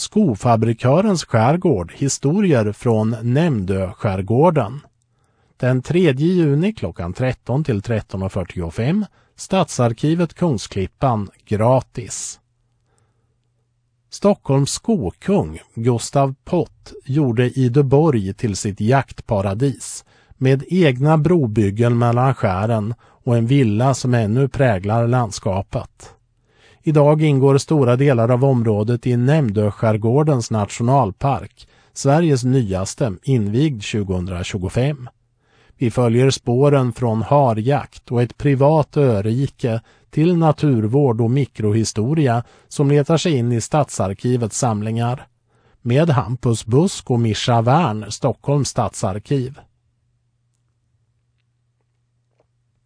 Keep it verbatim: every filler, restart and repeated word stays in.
Skofabrikörens skärgård, historier från Nämndö-skärgården. Den tredje juni klockan tretton till tretton fyrtiofem, Stadsarkivet Kungsklippan, gratis. Stockholms skokung Gustav Pott gjorde Ideborg till sitt jaktparadis med egna brobyggen mellan skären och en villa som ännu präglar landskapet. Idag ingår stora delar av området i Nämndö-skärgårdens nationalpark, Sveriges nyaste, invigd tjugohundratjugofem. Vi följer spåren från harjakt och ett privat örike till naturvård och mikrohistoria som letar sig in i Stadsarkivets samlingar. Med Hampus Busk och Mischa Wern, Stockholms stadsarkiv.